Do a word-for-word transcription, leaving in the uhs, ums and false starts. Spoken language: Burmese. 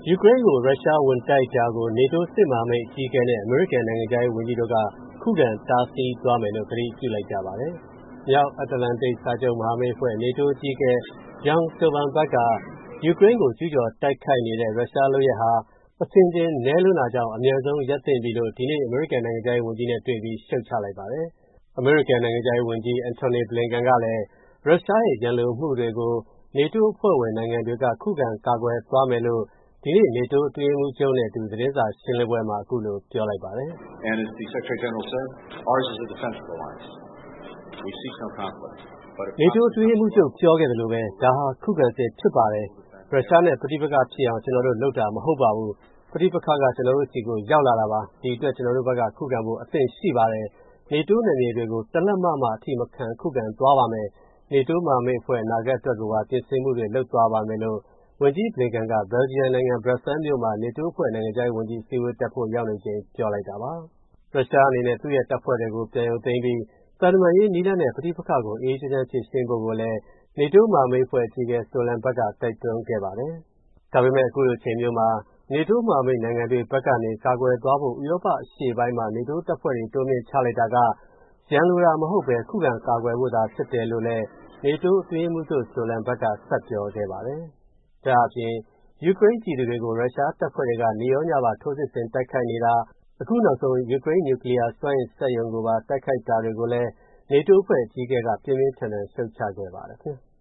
ယူကရိန်းကိုရုရှားဝင်တိုက်တာကို NATO စစ်မဟာမိတ်အကြီးအကဲနဲ့အမေရိကန်နိုင်ငံခြားရေးဝန်ကြီးတို့ကခုခံတားဆီးသွားမယ်လို့ကတိပြုလိုက်ကြပါတယ်။မြောက်အတ္တလန္တိတ်စာချုပ်မဟာမိတ်အဖွဲ့ NATO အကြီးအကဲ Jens Stoltenberg ကယူကရိန်းကိုကျူးကျော်တိုက်ခိုက်နေတဲ့ရုရှားလုပ်ရပ်ဟာအဆင်ခြင်နည်းလွန်းတာကြောင့်အမြန်ဆုံးရပ်သင့်ပြီလို့ဒီနေ့အမေရိကန်နိုင်ငံခြားရေးဝန်ကြီးနဲ့တွေ့ပြီးရှုတ်ချလိုက်ပါတယ်။အမေရိကန်နိုင်ငံခြားရေးဝန်ကြီး Antony Blinken ကလည်းရုရှားရဲ့ရန်လိုမှုတွေကို NATO အဖွဲ့ဝင်နိုင်ငံတွေကခုခံကာကွယ်သွားမယ်လို့ဒီနေ့ NATO အတွင်းရေးမှူးချုပ်နဲ့အတူသတင်းစာရှင်းလင်းပွဲမှာအခုလိုပြောလိုက်ပါတယ်။ And as the Secretary General said, ours is a defensive alliance. We seek no conflict. NATO အတွင်းရေးမှူးချုပ်ပြောခဲ့သလိုပဲဒါဟာခုခံစစ်ဖြစ်ပါတယ်။ရုရှားနဲ့ပဋိပက္ခဖြစ်အောင်ကျွန်တော်တို့လုပ်တာမဟုတ်ပါဘူး။ပဋိပက္ခကကျွန်တော်တို့စီကိုရောက်လာတာပါ။ဒီအတွက်ကျွန်တော်တို့ဘက်ကခုခံဖို့အသင့်ရှိပါတယ်။ NATO နယ်မြေတွေကိုတလက်မမှအထိမခံခုခံသွားပါမယ်။ NATO မဟာမိတ်အဖွဲ့အနာဂတ်အတွက်ကိုပါပြင်ဆင်မှုတွေလုပ်သွားပါမယ်လို့ဝန်ကြီး Blinken က Belgium နိုင်ငံ Brussels မြို့မှာ NATO အဖွဲ့နိုင်ငံခြားရေးဝန်ကြီးအစည်းအဝေးတက်ဖို့ရောက်နေချိန်ပြောလိုက်တာပါ။ရုရှားအနေနဲ့သူ့ရဲ့တပ်ဖွဲ့တွေကိုပြန်ရုပ်သိမ်းပြီးသံတမန်ရေးနည်းလမ်းနဲ့ပဋိပက္ခကိုအေးအေးချမ်းချမ်းဖြေရှင်းဖို့ကိုလည်း NATO မဟာမိတ်အဖွဲ့အကြီးအကဲ Stoltenberg ကတိုက်တွန်းခဲ့ပါတယ်။ဒါပေမဲ့အခုလိုအချိန်မျိုးမှာ NATO မဟာမိတ်နိုင်ငံတွေဘက်ကနေကာကွယ်သွားဖို့ဥရောပအရှေ့ပိုင်းမှာ NATO တပ်ဖွဲ့တွေတိုးမြှင့်ချလိုက်တာကရန်လိုတာမဟုတ်ပဲခုခံကာကွယ်ဖို့သာဖြစ်တယ်လို့လည်း NATO အတွင်းရေးမှူးချုပ် Stoltenberg ကဆက်ပြောခဲ့ပါတယ်။ဒါအပြင်ယူကရိန်းပြည်သူတွေကိုရုရှားတပ်ဖွဲ့တွေကနေ့ရောညပါထိုးစစ်ဆင်တိုက်ခိုက်နေတာအခုနောက်ဆုံးယူကရိန်းနျူကလီးယားစွမ်းအင်စက်ရုံကိုပါတိုက်ခိုက်တာတွေကိုလည်း NATO အဖွဲ့အကြီးအကဲကပြင်းပြင်းထန်ထန်ရှုတ်ချခဲ့ပါတယ်ခင်ဗျာ။